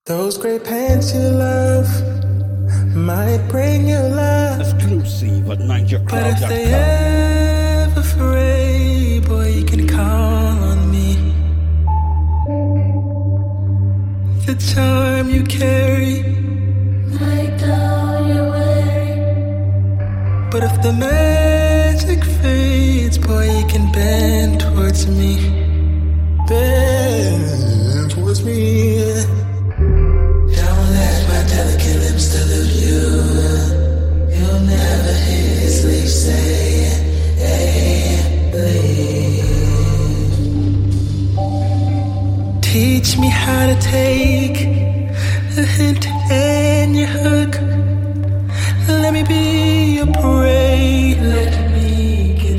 Those great pants you love might bring you love. Exclusive at But if they NinjaCrowd.com. ever fray, boy, you can call on me. The charm you carry might dull your worry. But if the magic fades, boy, you can bend towards me. Bend towards me. Don't let my delicate lips delude you. You'll never hear his lips say, hey, leave. Teach me how to take a hint and your hook. Let me be your prey. Let me get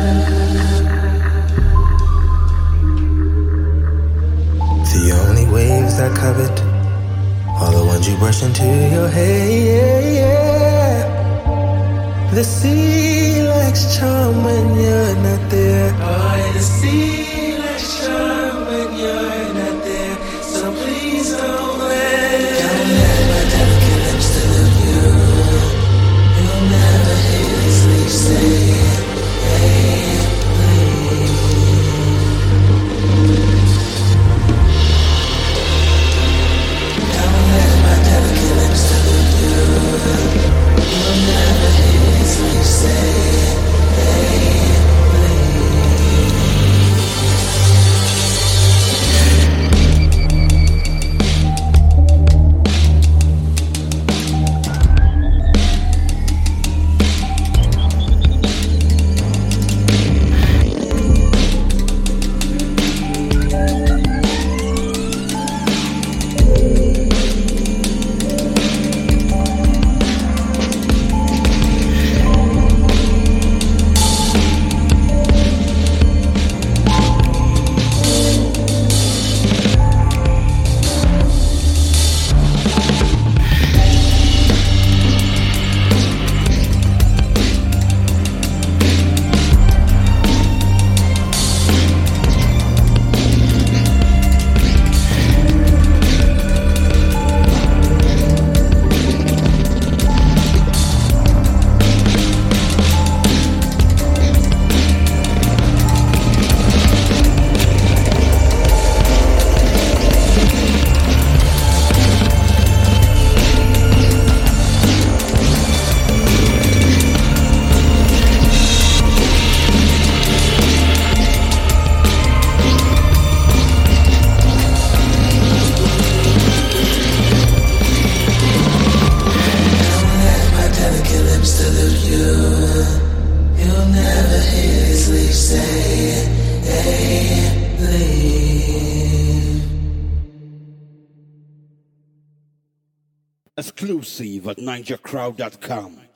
the only waves I covet are the ones you brush into your hair. The sea lacks charm when you're not there. Boy, the sea lacks charm when you're not there. So please don't let my delicate lips delude you. You'll never hear his lips say, hey, please. Don't let my delicate lips delude you. You'll never hear his lips say, hey, Exclusive at NinjaCrowd.com.